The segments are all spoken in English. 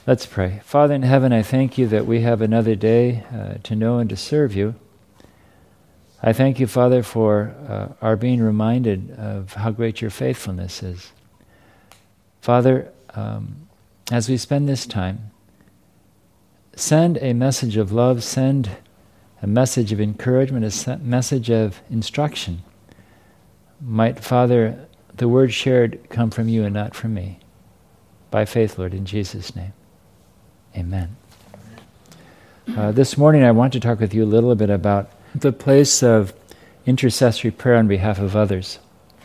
Let's pray. Father in heaven, I thank you that we have another day to know and to serve you. I thank you, Father, for our being reminded of how great your faithfulness is. Father, as we spend this time, send a message of love, send a message of encouragement, a message of instruction. Might, Father, the word shared come from you and not from me. By faith, Lord, in Jesus' name. Amen. This morning I want to talk with you a little bit about the place of intercessory prayer on behalf of others.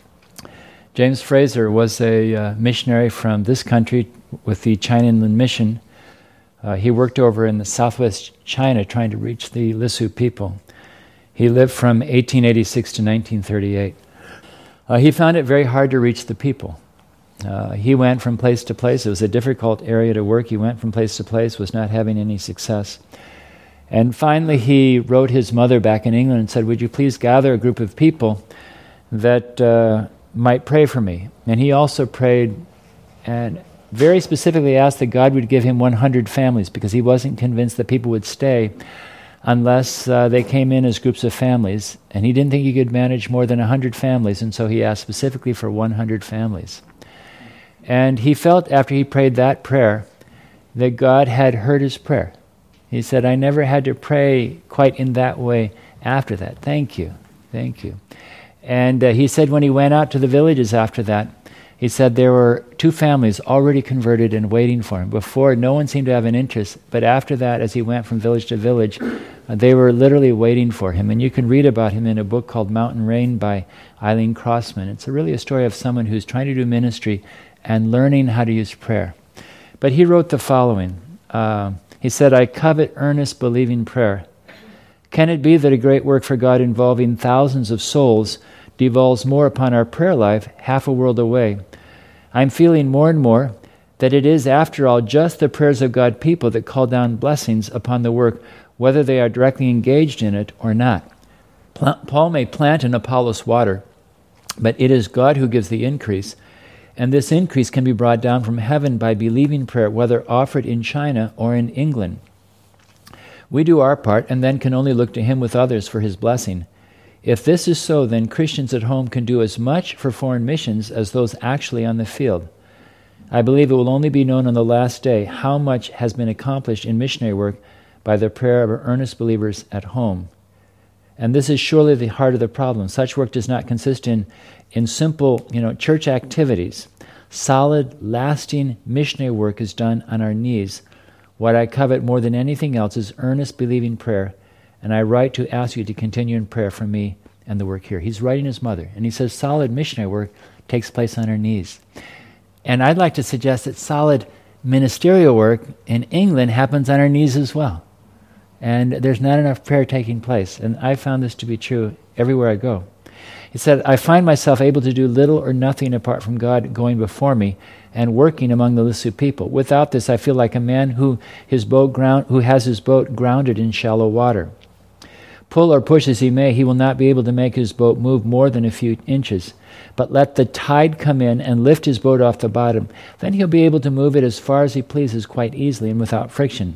James Fraser was a missionary from this country with the China Inland Mission. He worked over in the southwest China trying to reach the Lisu people. He lived from 1886 to 1938. He found it very hard to reach the people. He went from place to place. It was a difficult area to work. He went from place to place, was not having any success. And finally he wrote his mother back in England and said, "Would you please gather a group of people that might pray for me?" And he also prayed and very specifically asked that God would give him 100 families, because he wasn't convinced that people would stay unless they came in as groups of families. And he didn't think he could manage more than 100 families, and so he asked specifically for 100 families. And he felt after he prayed that prayer that God had heard his prayer. He said, "I never had to pray quite in that way after that. Thank you. Thank you." And he said when he went out to the villages after that, he said there were 2 families already converted and waiting for him. Before, no one seemed to have an interest, but after that, as he went from village to village, they were literally waiting for him. And you can read about him in a book called Mountain Rain by Eileen Crossman. It's really a story of someone who's trying to do ministry and learning how to use prayer. But he wrote the following. He said, "I covet earnest, believing prayer. Can it be that a great work for God involving thousands of souls devolves more upon our prayer life half a world away? I'm feeling more and more that it is, after all, just the prayers of God people that call down blessings upon the work, whether they are directly engaged in it or not. Paul may plant and Apollos water, but it is God who gives the increase. And this increase can be brought down from heaven by believing prayer, whether offered in China or in England. We do our part and then can only look to him with others for his blessing. If this is so, then Christians at home can do as much for foreign missions as those actually on the field. I believe it will only be known on the last day how much has been accomplished in missionary work by the prayer of earnest believers at home. And this is surely the heart of the problem. Such work does not consist in simple, church activities. Solid, lasting missionary work is done on our knees. What I covet more than anything else is earnest, believing prayer, and I write to ask you to continue in prayer for me and the work here." He's writing his mother, and he says solid missionary work takes place on our knees. And I'd like to suggest that solid ministerial work in England happens on our knees as well. And there's not enough prayer taking place, and I found this to be true everywhere I go. He said, "I find myself able to do little or nothing apart from God going before me and working among the Lisu people. Without this, I feel like a man who has his boat grounded in shallow water. Pull or push as he may, he will not be able to make his boat move more than a few inches. But let the tide come in and lift his boat off the bottom. Then he'll be able to move it as far as he pleases quite easily and without friction.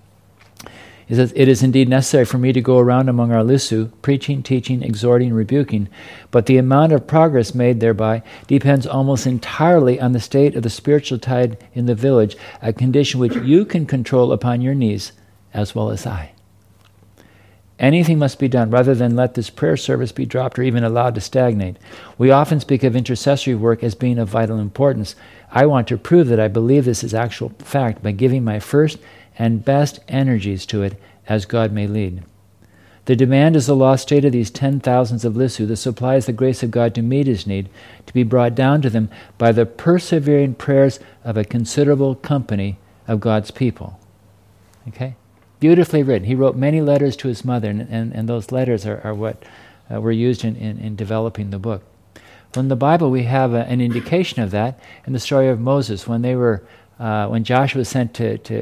He says, it is indeed necessary for me to go around among our Lisu, preaching, teaching, exhorting, rebuking, but the amount of progress made thereby depends almost entirely on the state of the spiritual tide in the village, a condition which you can control upon your knees as well as I. Anything must be done rather than let this prayer service be dropped or even allowed to stagnate. We often speak of intercessory work as being of vital importance. I want to prove that I believe this is actual fact by giving my first and best energies to it as God may lead. The demand is the lost state of these 10,000s of Lisu. The supply is the grace of God to meet his need, to be brought down to them by the persevering prayers of a considerable company of God's people." Okay? Beautifully written. He wrote many letters to his mother, and those letters are what were used in developing the book. From the Bible, we have an indication of that in the story of Moses when Joshua was sent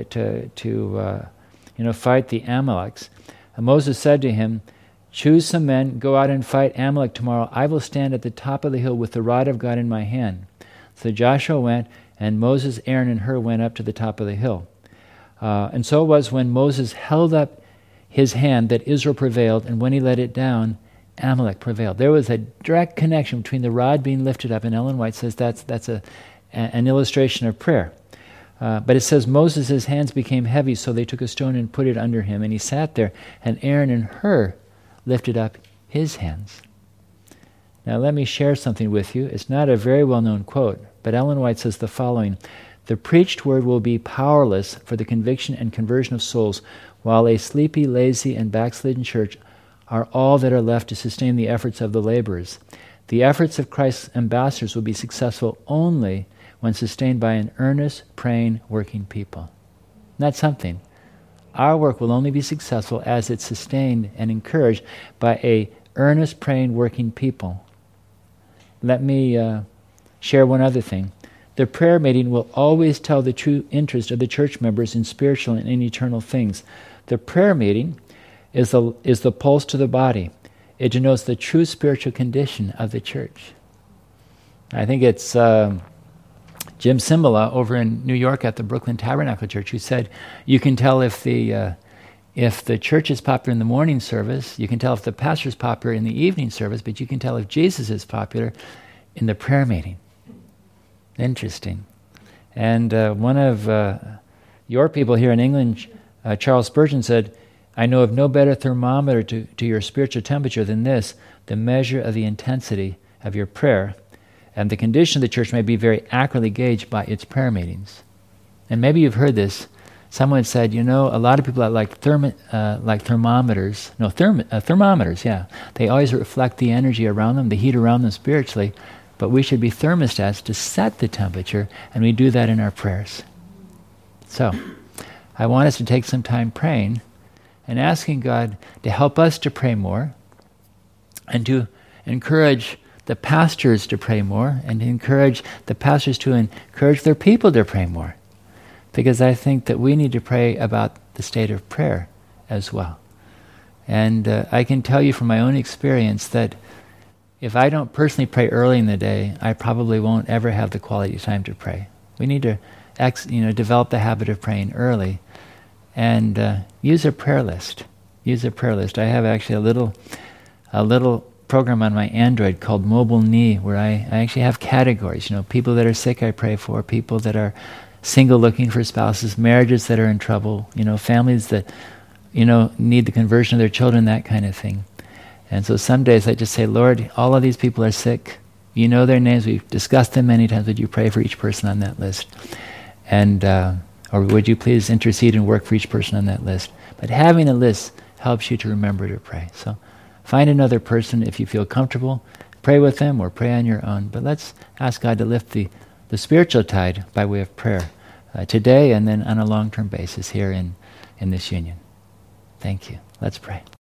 to fight the Amaleks. Moses said to him, "Choose some men, go out and fight Amalek tomorrow. I will stand at the top of the hill with the rod of God in my hand." So Joshua went, and Moses, Aaron, and Hur went up to the top of the hill. And so it was when Moses held up his hand that Israel prevailed, and when he let it down, Amalek prevailed. There was a direct connection between the rod being lifted up, and Ellen White says that's an illustration of prayer. But it says Moses' hands became heavy, so they took a stone and put it under him, and he sat there, and Aaron and Hur lifted up his hands. Now let me share something with you. It's not a very well-known quote, but Ellen White says the following: "The preached word will be powerless for the conviction and conversion of souls, while a sleepy, lazy, and backslidden church are all that are left to sustain the efforts of the laborers. The efforts of Christ's ambassadors will be successful only when sustained by an earnest, praying, working people." And that's something. Our work will only be successful as it's sustained and encouraged by a earnest, praying, working people. Let me share one other thing. The prayer meeting will always tell the true interest of the church members in spiritual and in eternal things. The prayer meeting is the pulse to the body. It denotes the true spiritual condition of the church. I think it's Jim Cymbala over in New York at the Brooklyn Tabernacle Church who said, you can tell if the church is popular in the morning service, you can tell if the pastor is popular in the evening service, but you can tell if Jesus is popular in the prayer meeting. Interesting. And one of your people here in England, Charles Spurgeon, said, "I know of no better thermometer to your spiritual temperature than this, the measure of the intensity of your prayer. And the condition of the church may be very accurately gauged by its prayer meetings." And maybe you've heard this. Someone said, a lot of people like thermometers. Thermometers, yeah. They always reflect the energy around them, the heat around them spiritually. But we should be thermostats to set the temperature, and we do that in our prayers. So, I want us to take some time praying and asking God to help us to pray more and to encourage the pastors to pray more and to encourage the pastors to encourage their people to pray more. Because I think that we need to pray about the state of prayer as well. And I can tell you from my own experience that if I don't personally pray early in the day, I probably won't ever have the quality time to pray. We need to develop the habit of praying early and use a prayer list. Use a prayer list. I have actually a little program on my Android called Mobile Knee, where I actually have categories. People that are sick I pray for, people that are single looking for spouses, marriages that are in trouble, families that need the conversion of their children, that kind of thing. And so some days I just say, Lord, all of these people are sick. You know their names. We've discussed them many times. Would you pray for each person on that list? And or would you please intercede and work for each person on that list? But having a list helps you to remember to pray. So find another person if you feel comfortable. Pray with them or pray on your own. But let's ask God to lift the spiritual tide by way of prayer today and then on a long-term basis here in this union. Thank you. Let's pray.